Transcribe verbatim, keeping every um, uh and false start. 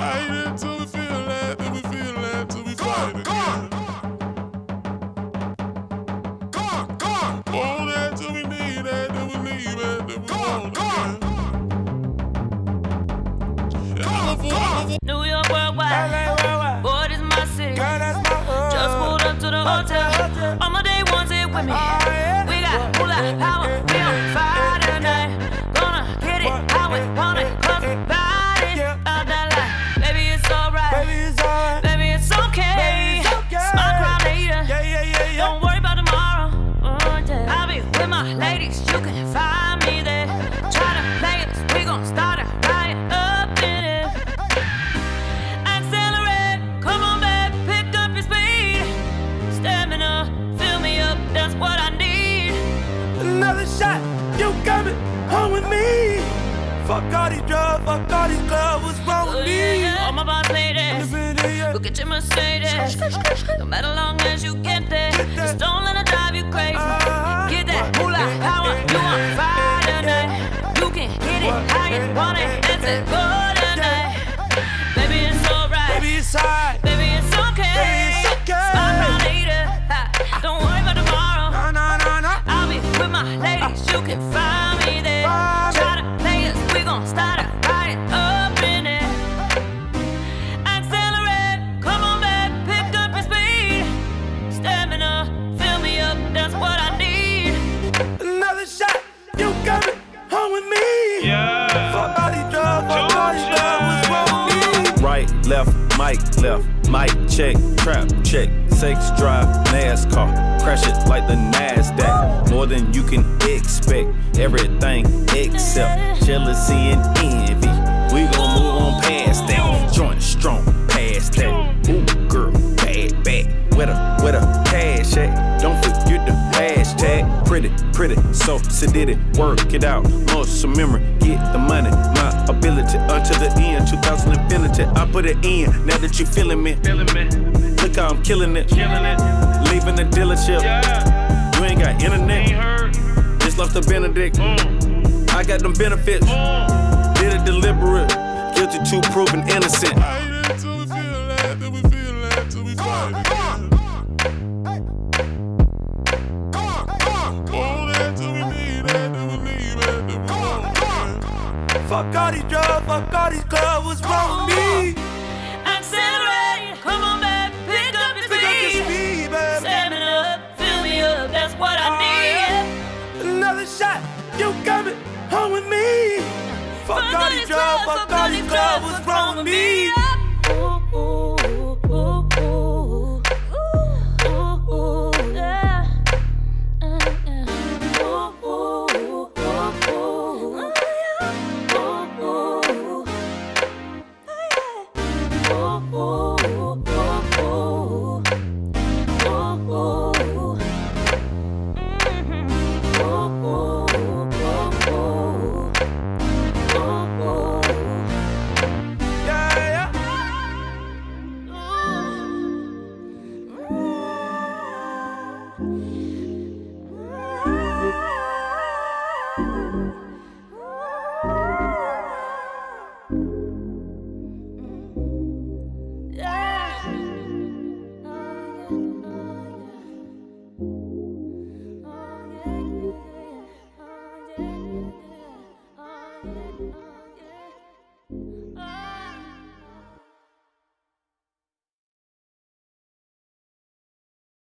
hate it till we feel that, till we feel that, till we fight again. Want that till we need that, till we leave it, till we want again. New York worldwide, boy, this my city. Just pulled up to the hotel. All my day ones here with me. We got moolah power, we on fire tonight. Gonna get it how we want it, cause we ride it out that life. Baby, it's alright, baby, it's okay. Smile, cry later, don't worry about tomorrow. I'll be with my ladies, you can find me there. Try to play us, we gon' start a riot up in it. Accelerate, come on back, pick up your speed. Stamina, fill me up, that's what I need. Another shot, you coming home with me. Fuck all these drugs, fuck all these clubs, what's wrong with me? All my boss ladies, look at your Mercedes. No matter long as you get there, just don't let it drive you crazy. Get that moolah power, you on fire tonight. You can get it how you want it, it's a good tonight. Baby, it's alright, Baby, it's alright, baby, it's okay. baby, it's okay. Smile, cry later, don't worry about tomorrow. No, no, no, no. I'll be with my ladies, you can find me there. Try to play us, we gon' start a riot up in it. Accelerate, come on back, pick up your speed. Stamina, fill me up, that's what I need. Another shot, you coming home with me. Yeah. Fuck all these drugs, fuck all these drugs, what's wrong with me? Right, left, mic left, mic check, trap check, sex drive, NASCAR, crash it like the NASDAQ. More than you can expect, everything except jealousy and envy. We gon' move on past that, joint strong past that. Ooh, girl, bad, bad, where the, where the cash at? Don't forget the hashtag, pretty, pretty, so sedated, work it out, muscle memory, get the money, my ability, until the end, two thousand infinity, I put it in, now that you feeling me, feeling me. Look how I'm killing it, killing it. Leaving the dealership, yeah. You ain't got internet, ain't heard. Just left the Benedict, mm. I got them benefits, mm. Did it deliberate, guilty to proven innocent. Hate it till we feel that, till we feel that, till we fight again. Want that till we need that, till we leave it, till we want again. Fuck all these drugs, fuck all these clubs, what's wrong with me? Accelerate, come on back, pick up your Pick up your speed. speed, baby. Stamina, fill me up, that's what I Oh, need. yeah. Another shot, you coming home with me. Fuck all these drugs, fuck all these clubs, what's wrong with me?